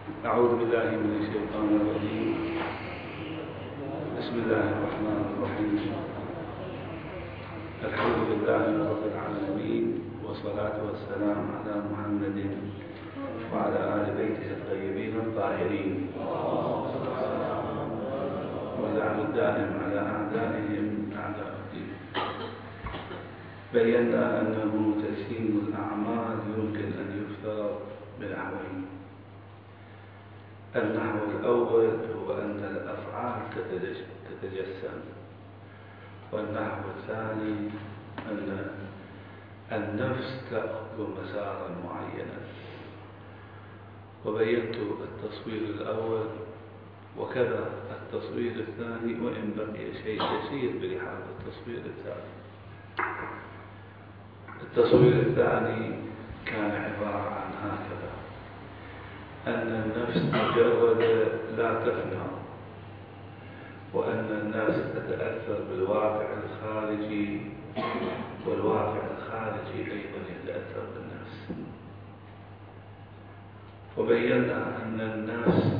أعوذ بالله من الشيطان الرجيم. بسم الله الرحمن الرحيم. الحمد لله رب العالمين، والصلاة والسلام على محمد وعلى آل بيته الطيبين الطاهرين، واللعن الدائم على أعدائهم أعداء الدين. بينا أنه تجسيم الأعمال يمكن أن يفترض بنحوين. النحو الأول هو أن الأفعال تتجسم، والنحو الثاني أن النفس تأخذ مسارا معينا. وبينت التصوير الأول وكذا التصوير الثاني، وإن بقي شيء يسير بلحاظ التصوير الثاني. التصوير الثاني كان عبارة عن هكذا: أن النفس مجرد لا تفنى، وأن النفس تتأثر بالواقع الخارجي، والواقع الخارجي أيضا يتأثر بالنفس. وبينا أن النفس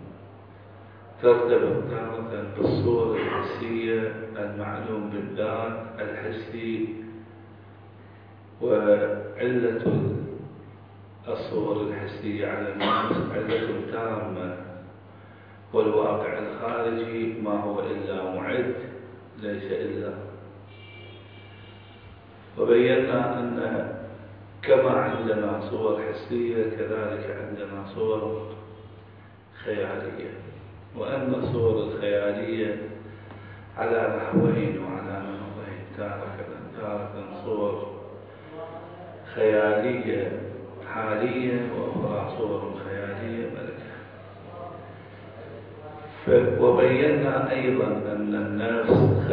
ترتبط تارة بالصورة الحسية المعلوم بالذات الحسي، وعلة الصور الحسية على النفس علة تامة، والواقع الخارجي ما هو إلا معد ليس إلا. وبينا أن كما عندنا صور حسية كذلك عندنا صور خيالية، وأن الصور الخيالية على نحوين وعلى نحوين: تارة صور خيالية حالية، وأخرى صور خيالية ملكة. وبينا أيضا أن النفس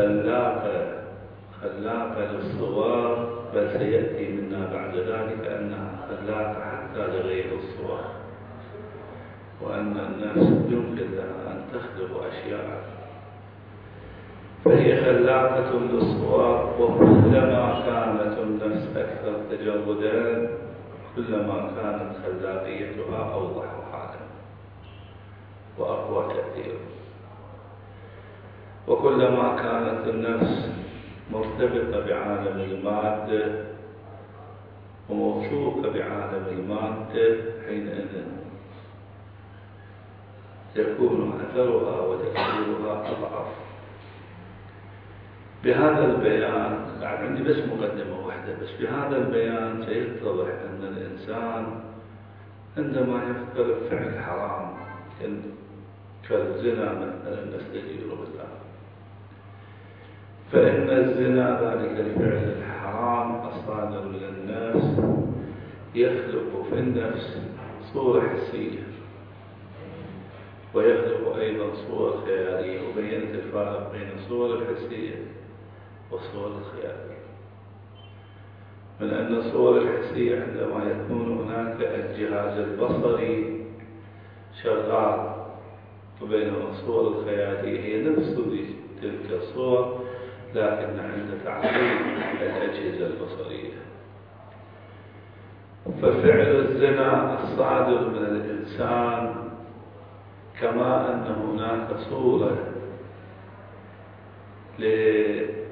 خلاقة للصور، بل سيأتي منا بعد ذلك أنها خلاقة حتى لغير الصور، وأن النفس يمكن لها أن تخلق أشياء، فهي خلاقة للصور. وكلما كانت النفس أكثر تجردا كلما كانت خلاقيتها أوضح حالا وأقوى تأثيرا، وكلما كانت النفس مرتبطة بعالم المادة وموثوقة بعالم المادة حينئذ يكون أثرها وتأثيرها أضعف. بهذا البيان عندي بس مقدمة واحدة بس. بهذا البيان سيتضح أن الإنسان عندما يفكر بفعل حرام كالزنا مثلا نستجير بالله، فإن الزنا ذلك الفعل الحرام الصادر من النفس يخلق في النفس صورة حسية، ويخلق أيضا صور خيالية. وبينت الفارق بين الصور الحسية والصور الخيالية، من أن الصور الحسية عندما يكون هناك الجهاز البصري شغال، وبينما الصور الخيالية هي نفس تلك الصور لكن عند تعطيل الأجهزة البصرية. ففعل الزنا الصادر من الإنسان كما أن هناك صورة لفعل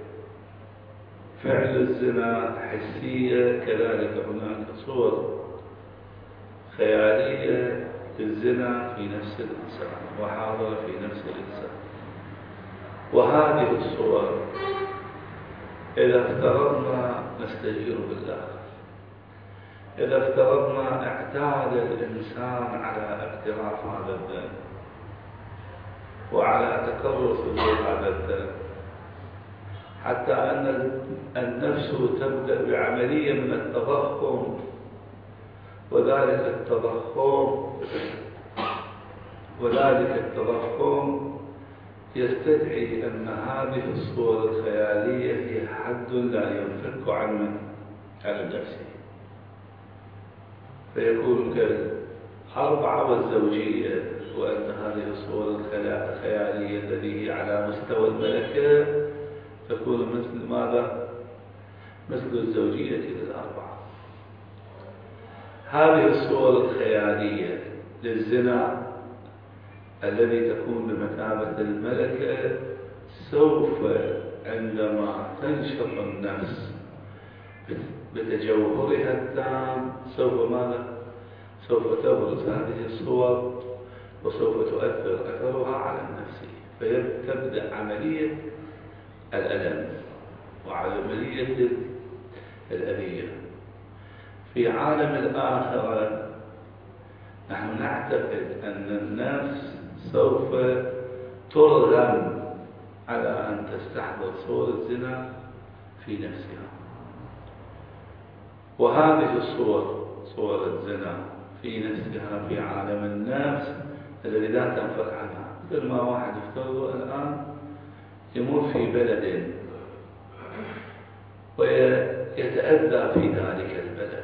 الزنا حسية، كذلك هناك صور خيالية للزنا في نفس الإنسان وحاضرة في نفس الإنسان. وهذه الصور إذا افترضنا نستجير بالله، إذا افترضنا اعتاد الإنسان على اقتراف هذا الذنب وعلى تكرر صدور هذا الذنب، حتى أن النفس تبدأ بعملية من التضخم، وذلك التضخم يستدعي أن هذه الصور الخيالية هي حد لا ينفك عن النفس، فيكون كالأربعة والزوجية. وأن هذه الصور الخيالية التي هي على مستوى الملكة تكون مثل ماذا؟ مثل الزوجية للأربعة. هذه الصور الخيالية للزنا الذي تكون بمثابة الملكة سوف عندما تنشط النفس بتجوهرها التام سوف ماذا؟ سوف تبرز هذه الصور وسوف تؤثر أثرها على النفس، فتبدأ عملية الألم وعملية الأذية. في عالم الآخرة نحن نعتقد أن النفس سوف ترغم على أن تستحضر صور الزنا في نفسها، وهذه الصور، صور الزنا في نفسها في عالم النفس الذي لا تنفك عنها. مثل ما واحد يفترض الآن يمر في بلد ويتأذى في ذلك البلد،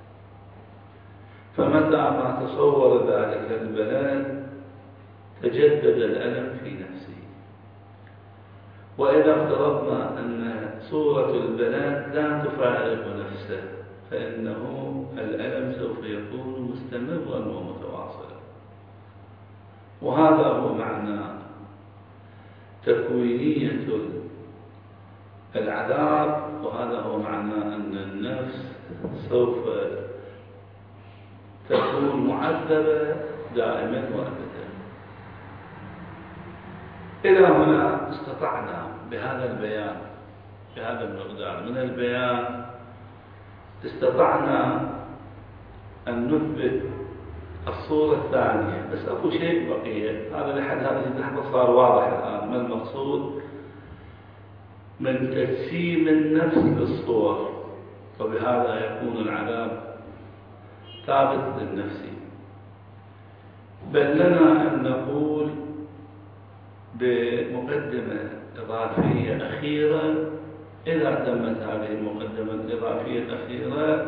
فمتى ما تصور ذلك البلد تجدد الألم في نفسه. وإذا افترضنا أن صورة البلد لا تفارق نفسه فإنه الألم سوف يكون مستمرا ومتواصلا. وهذا هو معنى تكوينية العذاب، وهذا هو معنى أن النفس سوف تكون معذبة دائما وأبدا. إلى هنا استطعنا بهذا البيان، بهذا المقدار من البيان، استطعنا أن نثبت الصورة الثانية. بس أكو شيء بقية، هذا لحد هذه اللحظة صار واضح الآن ما المقصود من تجسيم النفس للصور، وبهذا يكون العذاب ثابت للنفس. بل لنا أن نقول بمقدمة إضافية أخيرة، إذا تمت هذه المقدمة الإضافية الأخيرة،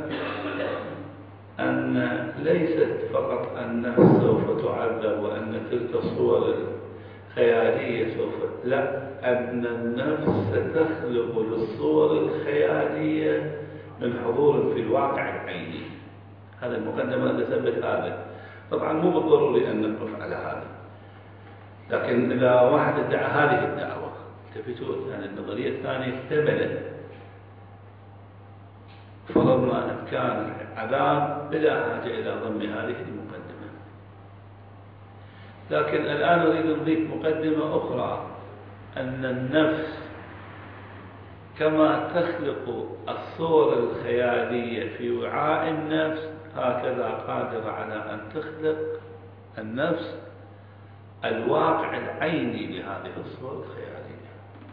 أن ليست فقط النفس سوف تعذب وأن تلك الصور الخيالية سوف، لا، أن النفس ستخلق للصور الخيالية من حضور في الواقع العيني. هذا المقدمة تثبت هذا. طبعا مو بالضروري أن نقف على هذا، لكن إذا واحد ادعى هذه الدعوة التفتوا يعني النظرية الثانية اكتملت، فرضنا أن كان عذاب بلا حاجة إلى ضم هذه المقدمة. لكن الآن أريد نضيف مقدمة أخرى، أن النفس كما تخلق الصور الخيالية في وعاء النفس هكذا قادرة على أن تخلق النفس الواقع العيني لهذه الصور الخيالية.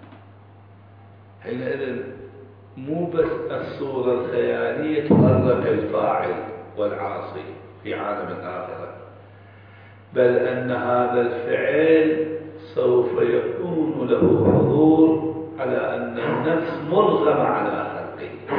حينئذ مو بس الصورة الخيالية تحرك الفاعل والعاصي في عالم الآخرة، بل أن هذا الفعل سوف يكون له حضور على أن النفس مرغمة على خلقه.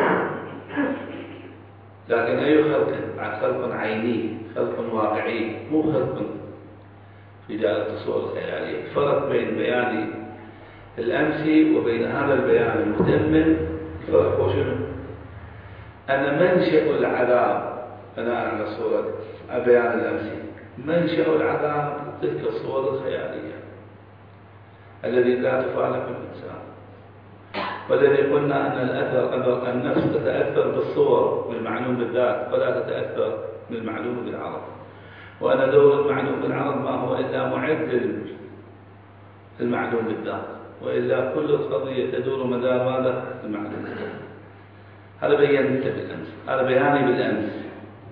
لكن أي خلق؟ عن خلق عيني، خلق واقعي، مو خلق في دائرة الصور الخيالية. الفرق بين بياني الأمسي وبين هذا البيان المتمم، الفرق هو شنو؟ أن منشأ العذاب بناء على صورة بيان الأمسي، منشأ العذاب تلك الصور الخيالية الذي لا تفارق الإنسان، والذي قلنا أن الأثر النفس تتأثر بالصور بالمعلوم بالذات ولا تتأثر بالمعلوم بالعرض، وأن دور المعلوم بالعرض ما هو إلا معد المعلوم بالذات، وإلا كل القضية تدور مدار ماذا؟ المعلوم بالذات. هذا بيانته بالأمس، هذا بياني بالأمس.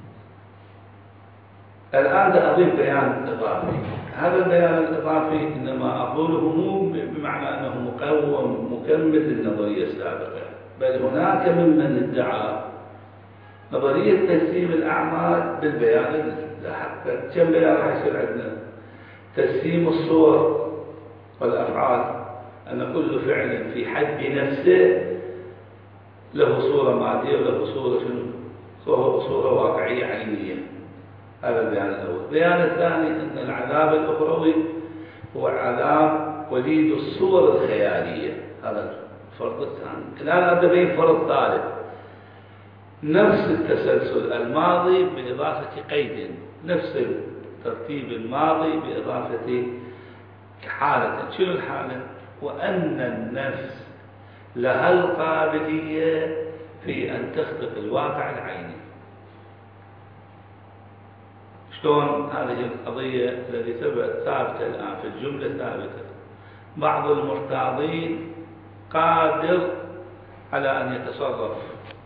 الآن أضيف بيان إضافي. هذا البيان الإضافي إنما أقوله مو بمعنى أنه مقوم مكمل للنظرية السابقة، بل هناك ممن ادعى نظرية تجسيم الأعمال بالبيان اللاحق. كم بيان راح يصير عندنا؟ تجسيم الصور والأفعال، أن كل فعل في حد نفسه له صورة مادية وله صورة شنو؟ صورة واقعية عينية. هذا البيان الأول. البيان الثاني أن العذاب الأخروي هو عذاب وليد الصور الخيالية. هذا الفرض الثاني. الآن أبدأ فرض ثالث، نفس التسلسل الماضي بإضافة قيد، نفس ترتيب الماضي بإضافة حالة. شنو الحالة؟ وأن النفس لها القابلية في أن تخلق الواقع العيني. شلون هذه القضية التي ثابتة الآن في الجملة ثابتة؟ بعض المرتاضين قادر على أن يتصرف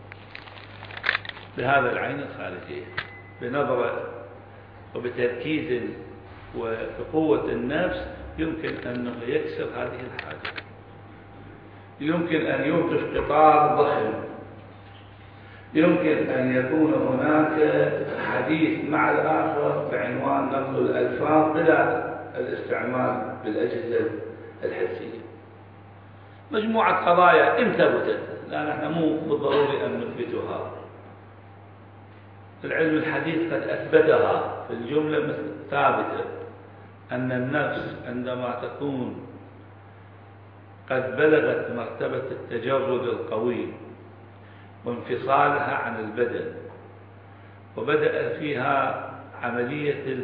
بهذا العين الخارجية بنظرة وبتركيز وبقوة النفس، يمكن أنه يكسر هذه الحاجة، يمكن أن يوقف قطار ضخم، يمكن أن يكون هناك حديث مع الآخر بعنوان نقل الألفاظ بلا الاستعمال بالأجهزة الحسية. مجموعة قضايا إن ثبتت، لا نحن مو بالضروري أن نثبتها، العلم الحديث قد أثبتها في الجملة ثابتة، أن النفس عندما تكون قد بلغت مرتبة التجرد القوي وانفصالها عن البدن، وبدأ فيها عملية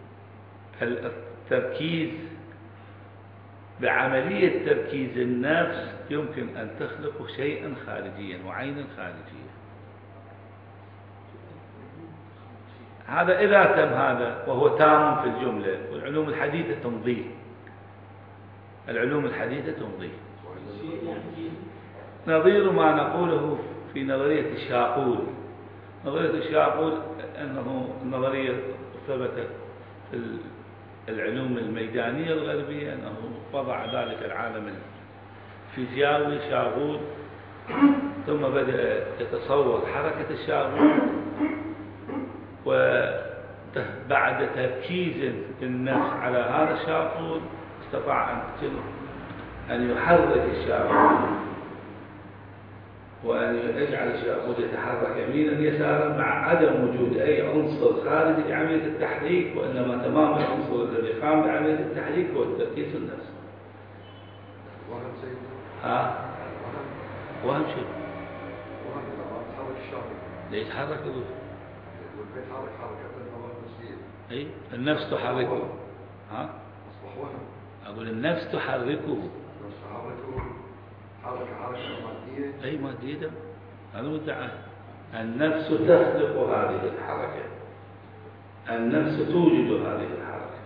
التركيز، بعملية تركيز النفس يمكن أن تخلق شيئا خارجيا وعينا خارجية. هذا إذا تم هذا، وهو تام في الجملة، والعلوم الحديثة تمضيه، العلوم الحديثة تمضيه. نظير ما نقوله في نظرية الشاقول. نظرية الشاقول أنه النظرية ثبتت في العلوم الميدانية الغربية، أنه وضع ذلك العالم الفيزيائي شاغول، ثم بدأ يتصور حركة الشاغول، وبعد تركيز النفس على هذا الشاغول استطاع أن يحرك الشاغول وأن يجعل الشاغول يتحرك يمينا يسارا مع عدم وجود أي عنصر خارجي لعملية التحريك، وإنما تمام العنصر الذي قام بعملية التحريك هو التركيز النفسي. وهم سيد. وهم شيء. وهم إذا تحرك الشاغول. ليش تحرك الروح؟ والبيت حرك حركة الهواء النفسية. أي النفس تحركه. أصبح وهم. أقول النفس تحركه. النفس تحركه. حركة مادية. أي مادية، هذا مدعى. النفس تخلق هذه الحركة، النفس توجد هذه الحركة.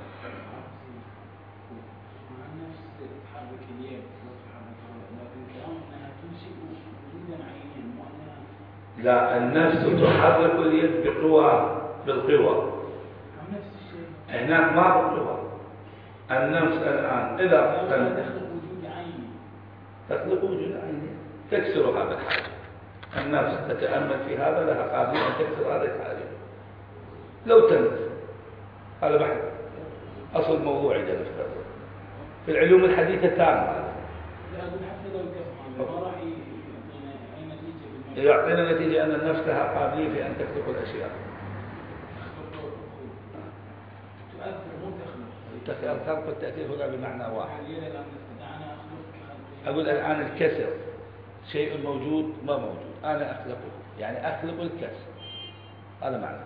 النفس تحرك اليد لكن كلامنا تنشئ وجودا عينيا. لا، النفس تحرك اليد بقوى، بالقوى. نفس الشيء. هناك ما بقوى. النفس الآن إذا تخلق وجود عيني. تخلق وجود عيني، تكسر هذا الحاجة. النفس تتأمل في هذا، لها قابلية أن تكسر هذا الحاجة لو تمت. هذا بحث أصل موضوعي ده في العلوم الحديثة تام هذا. لا أقول حتى لو كفر ما راح يعطينا أي نتيجة. يعطينا نتيجة أن النفس لها قابلية في أن تخلق الأشياء. تؤثر مو تخلق. الخلق والتأثير هنا بمعنى واحد. أنا أقول الآن الكسر شيء موجود ما موجود، أنا أخلقه، يعني أخلق الكسر، هذا معنى.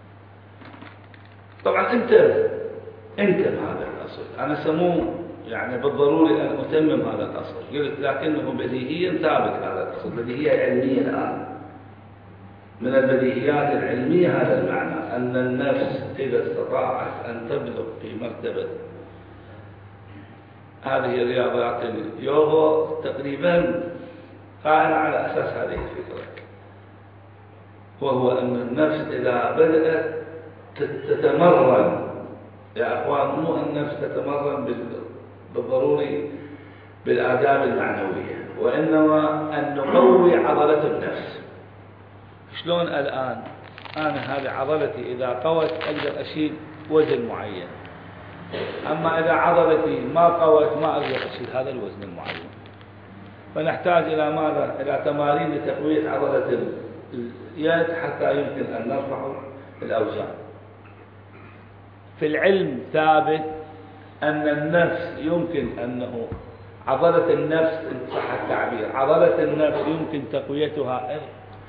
طبعا أنت هذا الأصل، أنا سموه يعني بالضروري أن أتمم هذا الأصل، قلت لكنه بديهيا ثابت هذا الأصل، بديهية علمية الآن. من البديهيات العلمية هذا المعنى، أن النفس إذا استطاعت أن تبلغ في مرتبة هذه الرياضات اليوغا تقريبا قائمة على أساس هذه الفكرة، وهو أن النفس إذا بدأت تتمرن، يا أخوان مو النفس تتمرن بالضروري بالآداب المعنوية، وإنما أن نقوي عضلة النفس. شلون الآن أنا هذه عضلتي إذا قوت أقدر أشيل وزن معين، أما إذا عضلتي ما قوت ما أقدر أشيل هذا الوزن المعين. فنحتاج إلى ماذا؟ إلى تمارين لتقوية عضلة اليد حتى يمكن أن نرفع الأوزان. في العلم ثابت أن النفس يمكن أنه عضلة النفس إن صح التعبير، عضلة النفس يمكن تقويتها.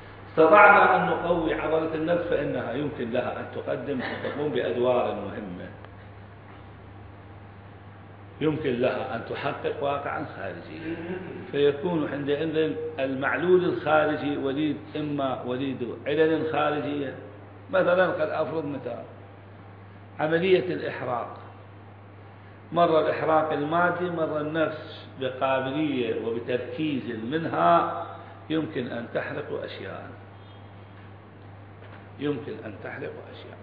استطعنا أن نقوي عضلة النفس فإنها يمكن لها أن تقدم وتقوم بأدوار مهمة يمكن لها أن تحقق واقعا خارجيا، فيكون عندئذ المعلول الخارجي وليد إما وليد علل خارجية. مثلا قد أفرض مثال عملية الإحراق، مرة الإحراق المادي، مرة النفس بقابلية وبتركيز منها يمكن أن تحرق أشياء، يمكن أن تحرق أشياء.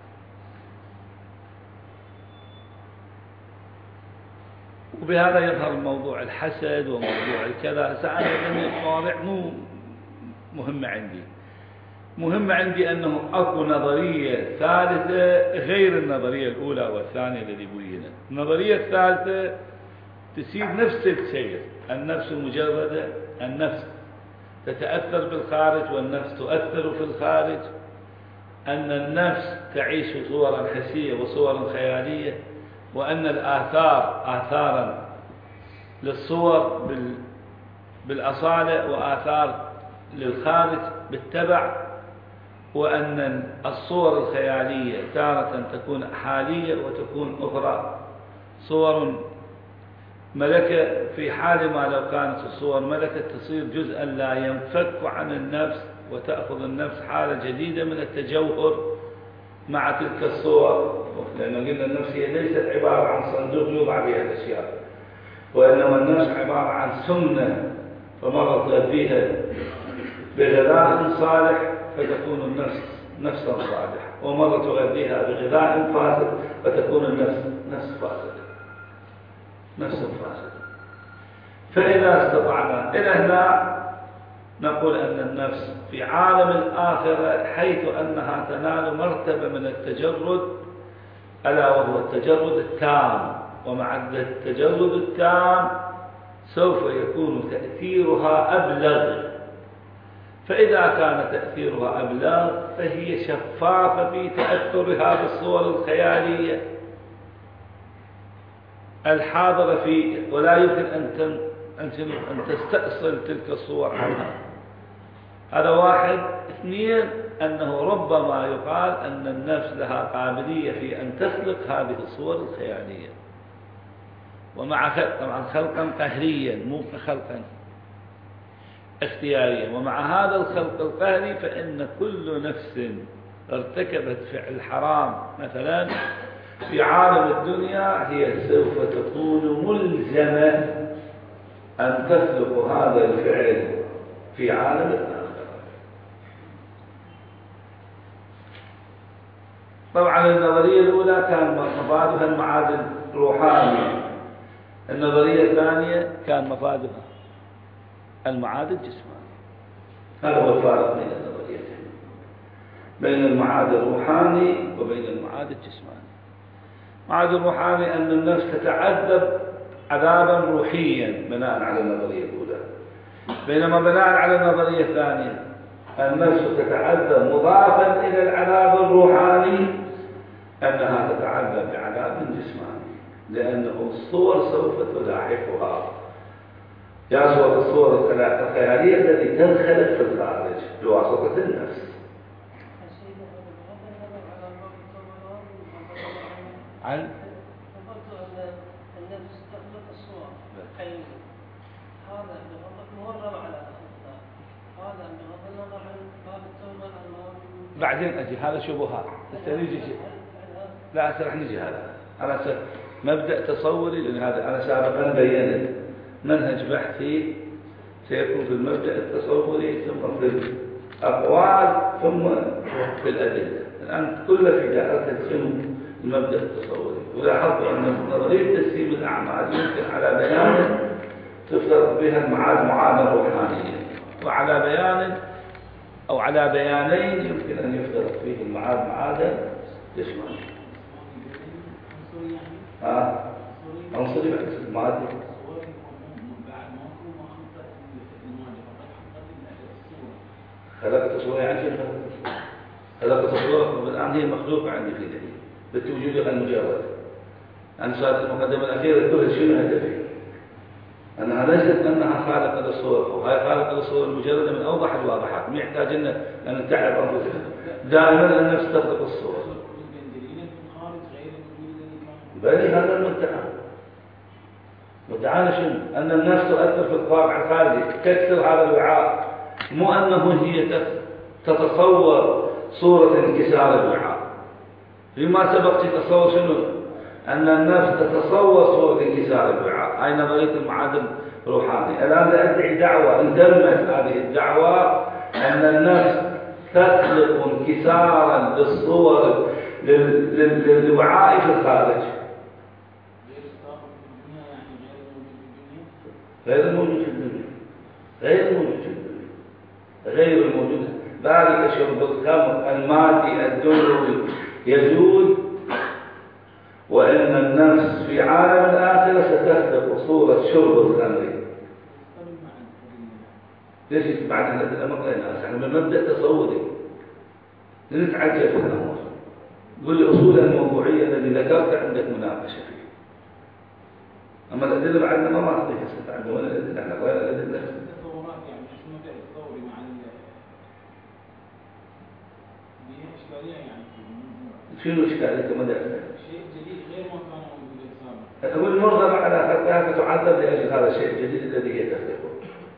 وبهذا يظهر موضوع الحسد وموضوع الكذا. سأنا المواضيع مو مهمة عندي، مهمة عندي أنه أكو نظرية ثالثة غير النظرية الأولى والثانية الذي بينت. النظرية الثالثة تسير نفس السير، النفس مجردة، النفس تتأثر بالخارج والنفس تؤثر في الخارج، أن النفس تعيش صورا حسية وصورا خيالية، وأن الآثار آثارا للصور بالأصالة وآثار للخارج بالتبع، وأن الصور الخيالية تارة تكون حالية وتكون أخرى صور ملكة، في حال ما لو كانت الصور ملكة تصير جزءا لا ينفك عن النفس، وتأخذ النفس حالة جديدة من التجوهر مع تلك الصور. لأنه قلنا النفس هي ليست عبارة عن صندوق يوضع بها الأشياء، وإنما النفس عبارة عن سمنة، فمرة تغذيها بغذاء صالح فتكون النفس نفسا صالحة، ومرة تغذيها بغذاء فاسد فتكون النفس نفس فاسدة، نفس فاسدة. فإذا استطعنا إلى هنا نقول أن النفس في عالم الآخرة حيث أنها تنال مرتبة من التجرد، ألا وهو التجرد التام، ومع التجرد التام سوف يكون تأثيرها أبلغ. فإذا كان تأثيرها أبلغ فهي شفافة في تأثرها بالصور الخيالية الحاضرة فيه، ولا يمكن أن تستأصل تلك الصور عنها. هذا واحد. اثنين، أنه ربما يقال أن النفس لها قابلية في أن تخلق هذه الصور الخيالية، ومع طبعا خلقا قهريا مو خلقا اختياريا. ومع هذا الخلق القهري فإن كل نفس ارتكبت فعل حرام مثلا في عالم الدنيا هي سوف تكون ملزمة أن تخلق هذا الفعل في عالم الآخرة. طبعا النظرية الأولى كان مفادها المعاد الروحاني، النظرية الثانية كان مفادها المعاد الجسماني. هذا هو الفارق بين النظريتين، بين المعاد الروحاني وبين المعاد الجسماني. المعاد الروحاني أن النفس تتعذب عذابا روحيا بناء على النظرية الأولى، بينما بناء على النظرية الثانية النفس تتعذب مضافا إلى العذاب الروحاني أنها تتعذب بعذاب جسماني، لأنه الصور سوف تلاحقها، يا صور الصور الخيالية التي تنخلق في الخارج بواسطة النفس. عن قلت أن النفس تخلق الصور الخيالية، هذا بغض النظر على هذا بغض النظر عن باب التوبة الأمام. بعدين أجي هذا شبهات نجي. لا أسرح نجي هذا على مبدأ تصوري، لأن هذا أنا سابقا بينت منهج بحثي سيكون في المبدأ التصوري ثم في الأقوال ثم في الأدلة. الآن كله في دائرة المبدأ التصوري. ولاحظت أن نظرية تسليم الأعمال يمكن على بيان تفترض بها المعاد معادة روحانية، وعلى بيان أو على بيانين يمكن أن يفترض فيه المعاد معادة جسمانية. عنصري بعد المعادة خلقت صورة يعني شيء خلقت صورة، والآن هي مخلوقة عندي في ذهني بالتوجيه المجرد. أنا صارت المقدمة الأخيرة كلها شنو هدفي؟ أنها ليست أنها خالقة للصور، وهي خالقة للصور المجردة من أوضح الواضحات، ما يحتاج أن تعرف أنفسها. دائما النفس تخلق الصور. بل هذا المنتهى، ادعانا شنو؟ أن النفس تؤثر في الواقع الخارجي، تكسر هذا الوعاء، مو أنه هي تتصور صورة انكسار الوعاء. فيما سبق تتصور شنو؟ أن النفس تتصور صورة انكسار الوعاء، هاي نظرية المعاد الروحاني. الآن أدعي دعوة، إن تمت هذه الدعوة أن النفس تخلق انكسارا للصور للوعاء في الخارج غير الموجود في الدنيا، غير الموجود في الدنيا، غير الموجود. ذلك شرب الخمر المادي الدنيوي يزول، وإن النفس في عالم الآخرة ستخلق صورة شرب الخمر. ليش بعد هذا الأمر غير احنا بمبدأ تصوري نتعجل في الأمر. قل لي أصولها الموضوعية التي ذكرت عندك مناقشة فيه، أما الأدلة بعدنا ما نعطيك استفادة ولا الأدلة، احنا غير الأدلة. التصورات يعني شنو مبدأ التصوري مع دي إشكالية يعني شنو إشكالية مدى شيء جديد غير ما كان موجود سابقا. والمرغم على خلقها فتعذب لأجل هذا الشيء الجديد الذي هي تخلقه.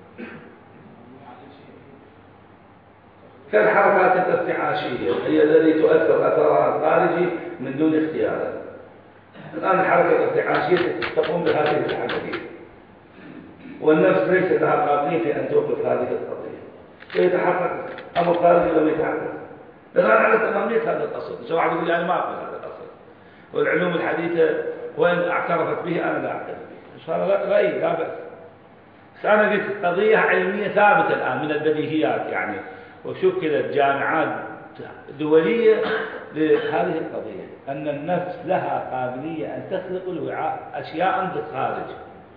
كالحركات الارتعاشية هي التي تؤثر أثرها الخارجي من دون اختيارها. الآن الحركة الارتعاشية تقوم بهذه العملية، والنفس ليس لها قابلية في أن توقف هذه القضية، ويتحقق أمر خارجي لم يتحقق. الآن على تمامية هذا الأصل. سواء يقول لي أنا ما أقبل هذا الأصل، والعلوم الحديثة وإن اعترفت به أنا لا أعترف به، إن شاء الله رأيي لا بأس. بس أنا قلت قضية علمية ثابتة الآن من البديهيات يعني، وشكلت جامعات دولية لهذه القضية، أن النفس لها قابلية أن تخلق الوعاء أشياء في الخارج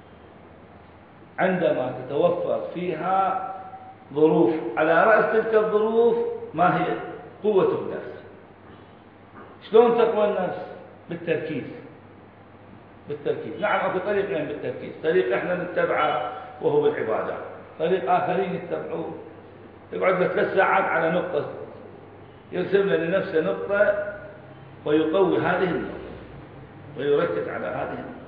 عندما تتوفر فيها ظروف. على رأس تلك الظروف ما هي؟ قوة النفس. شلون تقوى النفس؟ بالتركيز. بالتركيز. نعم أكو طريقين بالتركيز، طريق إحنا نتبعه وهو بالعبادات، طريق آخرين يتبعوه يقعد له 3 ساعات على نقطة، يرسم لنفسه نقطة ويقوي هذه النقطة ويركز على هذه النقطة.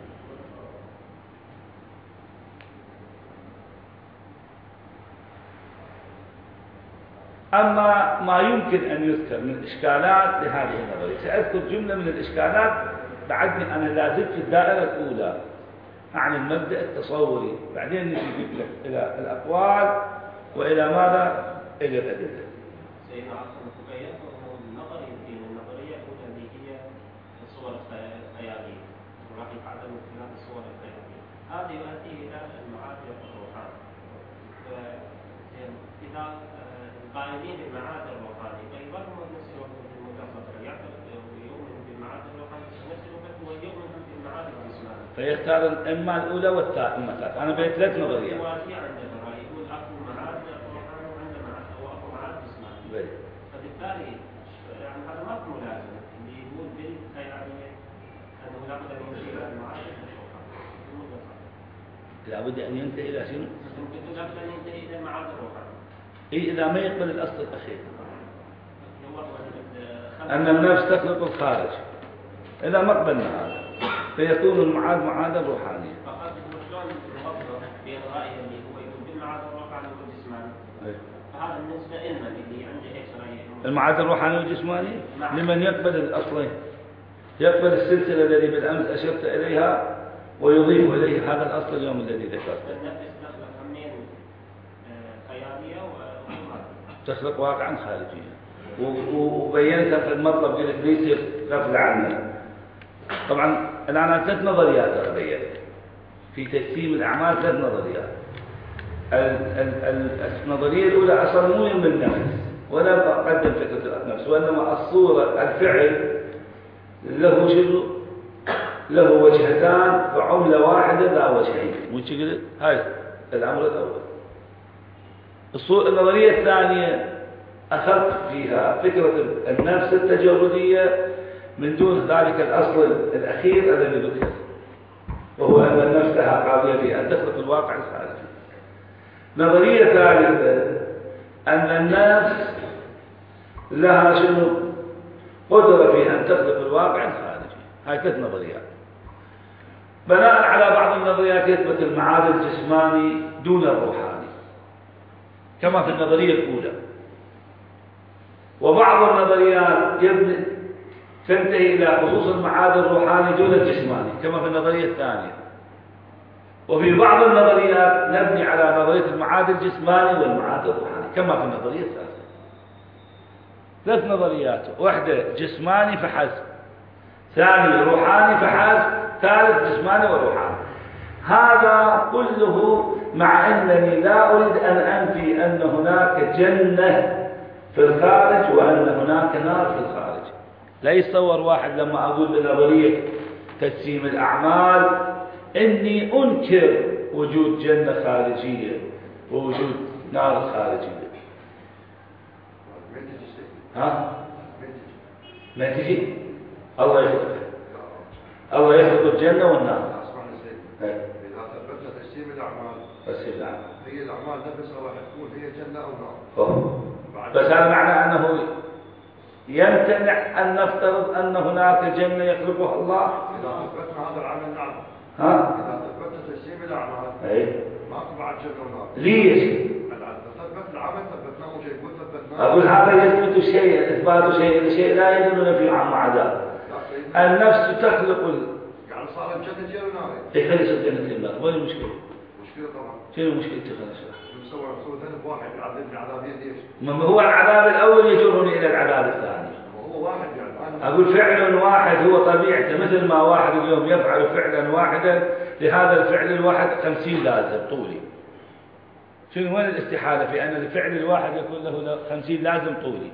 أما ما يمكن أن يذكر من إشكالات لهذه النظرية، سأذكر جملة من الإشكالات بعدني أنا لازلت في الدائرة الأولى عن المبدأ التصوري، بعدين نجي إلى الأقوال وإلى ماذا؟ إلى الأدلة. سيدنا عاصم تبين أنه النظرية الأولى اللي هي الصور الخيالية، وراح يتعلم من خلال الصور الخيالية، هذه يؤدي إلى المعاد الروحاني. إذا القائلين بالمعاد الروحاني فيظلوا نفس الوقت في المجرد يعتقد ويؤمن بالمعاد الروحاني، في نفس الوقت هو يؤمن بالمعاد الجسماني. فيختار إما الأولى والثالثة. أنا بين 3 نظريات. فبالتالي يعني هذا ما هو لازم اللي يقول بالخيالية أنه لابد أن ينتهي إلى المعارف لابد أن ينتهي إلى شنو؟ لابد أن ينتهي إلى المعارف الروحانية. إيه إذا ما يقبل الأصل الأخير أن النفس تخلق الخارج، إذا ما قبلنا هذا فيكون المعاد معادا روحانيا. فقط شلون نوفق بين رأي اللي هو يقول بالمعاد الروحاني والجسماني؟ هذا بالنسبة لنا اللي عنده هيك رأي. المعاد الروحاني والجسماني لمن يقبل الأصلين، يقبل السلسلة التي بالأمس أشرت إليها ويضيف إليه هذا الأصل اليوم الذي ذكرته. النفس تخلق همين خيالية تخلق واقعا خارجيا، وبينتها في المطلب قلت ليس غفل عنه. طبعا الآن 3 نظريات أبين في تجسيم الأعمال، 3 نظريات. النظرية الأولى أصلا مو يم النفس ولا أقدم فكرة النفس، وإنما الصورة الفعل له شنو؟ له وجهتان وعملة واحدة لا وجهين. مو قلت هاي الأمر الأول. النظرية الثانية أخذت فيها فكرة النفس التجردية من دون ذلك الأصل الأخير الذي ذكر، وهو أن النفس لها قابلية في أن تخلق الواقع الخارجي. نظرية ثالثة أن النفس لها شنو؟ قدرة في أن تخلق الواقع الخارجي. هاي 3 نظريات. بناء على بعض النظريات يثبت المعاد الجسماني دون الروحاني كما في النظرية الأولى، وبعض النظريات تنتهي إلى خصوص المعاد الروحاني دون الجسماني كما في النظرية الثانية، وفي بعض النظريات نبني على نظرية المعاد الجسماني والمعاد الروحاني كما في النظرية الثالثة. 3 نظريات، واحدة جسماني فحسب، ثاني روحاني فحسب، ثالث جسماني وروحاني. هذا كله مع أنني لا أريد أن أنفي أن هناك جنة في الخارج وأن هناك نار في الخارج. لا يتصور واحد لما أقول بنظرية تجسيم الأعمال إني أنكر وجود جنة خارجية ووجود نار خارجية. ها؟ ما تجي؟ الله يخلق، الله يخلق الجنة والنار. إذا ثبتنا تجسيم الأعمال هي الأعمال نفسها راح تكون هي جنة أو نار. بس هذا معنى أنه يمتنع أن نفترض أن هناك جنة يخلقها الله. إذا ثبتنا هذا العمل نعم. ها؟ إذا ثبتنا تجسيم الأعمال ماكو بعد جنة ونار. ليش؟ ثبت العمل ثبتناه وشيء يقول ثبتناه. أقول هذا يثبت شيء، إثبات شيء لشيء لا يدل نفي عن عداء. النفس تخلق يعني صار الجنة جنة ونار. خلص الجنة النار، وين المشكلة؟ مشكلة طبعا. شنو مشكلة خلص؟ نسوي ذنب واحد يعذبني عذابين ليش؟ ما هو العذاب الأول يجرني إلى العذاب الثاني. هو واحد يعني. أقول فعل واحد هو طبيعته، مثل ما واحد اليوم يفعل فعلا واحدا لهذا الفعل الواحد 50 لازم طولي. شنو وين الاستحالة في أن الفعل الواحد يكون له 50 لازم طولي؟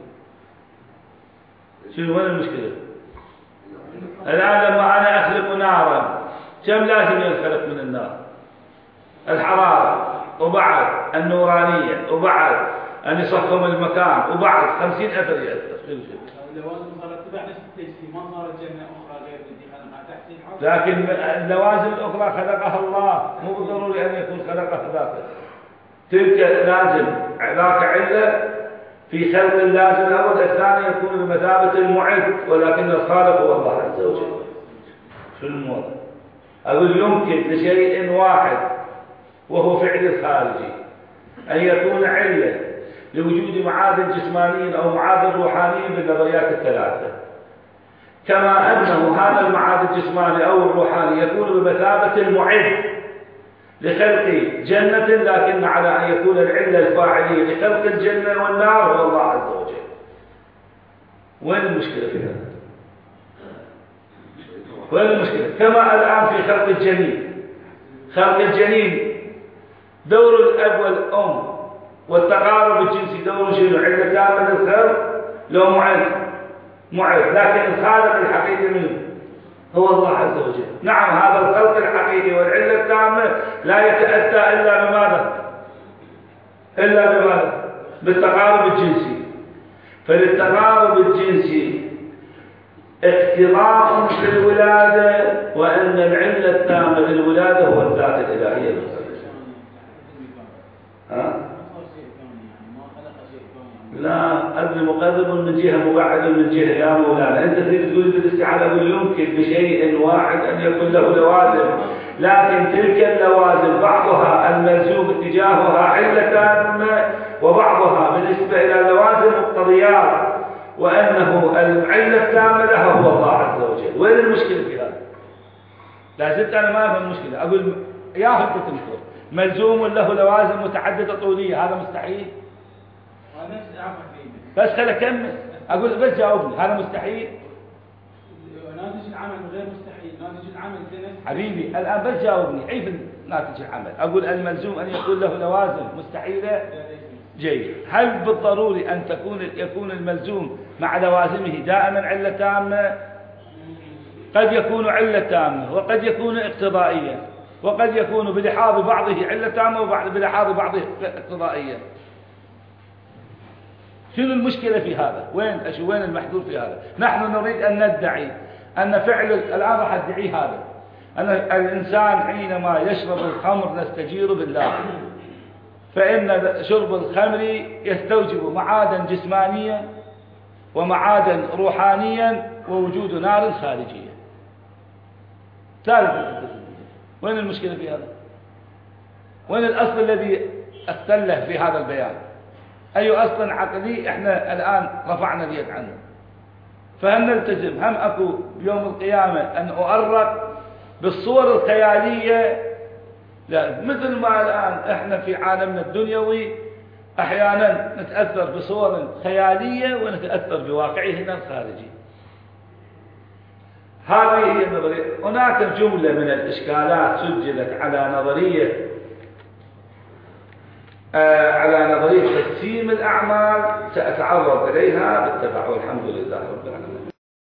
شنو وين المشكلة؟ الآن لما أنا أخلق نارا كم لازم ينخلق من النار؟ الحرارة وبعد النورانية وبعد أن يصفم المكان وبعد 50 أثر يأثر. اللوازم صارت تبع نفس التجسيم، ما صارت جنة أخرى غير التي خلقها تحسين حاصل. لكن اللوازم الأخرى خلقها الله، مو بالضروري أن يكون خلقها ذاته. تلك لازم ذاك علة في خلق اللازم الأول، الثاني يكون بمثابة المعد، ولكن الخالق هو الله عز وجل. شو الموضوع؟ أقول يمكن لشيء واحد وهو فعل الخارجي أن يكون علة لوجود معاد جسماني أو معاد روحاني بالنظريات الثلاثة، كما أنه هذا المعاد الجسماني أو الروحاني يكون بمثابة المعد لخلق جنة، لكن على أن يكون العلة الفاعلية لخلق الجنة والنار هو الله عز وجل. وين المشكلة في هذا؟ وين المشكلة؟ كما الآن في خلق الجنين، خلق الجنين دور الأب والأم والتقارب الجنسي دور شنو؟ علة كامل الخلق لو معد، لكن الخالق الحقيقي منه هو الله عز وجل. نعم هذا الخلق الحقيقي والعلة التامة لا يتأتى إلا بماذا؟ بالتقارب الجنسي. فللتقارب الجنسي اقتضاء في الولادة، وأن العلة التامة للولادة هو الذات الإلهية المقدسة. لا ابن مقرب من جهة مبعد من جهة يا مولانا. أنت تريد تقول بالاستحالة، أقول يمكن بشيء واحد أن يكون له لوازم، لكن تلك اللوازم بعضها الملزوم اتجاهها علة تامة، وبعضها بالنسبة إلى اللوازم مقتضيات، وأنه العلة التامة لها هو الله عز وجل. وين المشكلة في هذا؟ لا زلت أنا ما أفهم المشكلة. أقول ياهل بتنكر ملزوم له لوازم متعددة طولية، هذا مستحيل. بس خلي أكمل، أقول بس جاوبني، هذا مستحيل. ناتج العمل غير مستحيل، ناتج العمل حبيبي الآن بس جاوبني، عيب ناتج العمل. أقول الملزوم أن يكون له لوازم مستحيلة. جيد. هل بالضروري أن يكون الملزوم مع لوازمه دائما علة تامة؟ قد يكون علة تامة، وقد يكون اقتضائيا، وقد يكون بلحاظ بعضه علة تامة وبلحاظ بعضه اقتضائيا. شنو المشكلة في هذا؟ وين المحذور في هذا؟ نحن نريد أن ندعي أن فعل الآن راح ادعي هذا، أن الإنسان حينما يشرب الخمر نستجير بالله، فإن شرب الخمر يستوجب معادا جسمانيا ومعادا روحانيا ووجود نار خارجية. ثالثا وين المشكلة في هذا؟ وين الأصل الذي أختله في هذا البيان؟ أي أصل عقلي إحنا الآن رفعنا اليد عنه؟ فهل نلتزم هم أكو بيوم القيامة أن أؤرق بالصور الخيالية؟ لا، مثل ما الآن إحنا في عالمنا الدنيوي أحيانا نتأثر بصور خيالية ونتأثر بواقعنا الخارجي. هذه هي النظرية. هناك جملة من الإشكالات سجلت على نظرية تجسيم الأعمال سأتعرض إليها بالتبع، والحمد لله رب العالمين.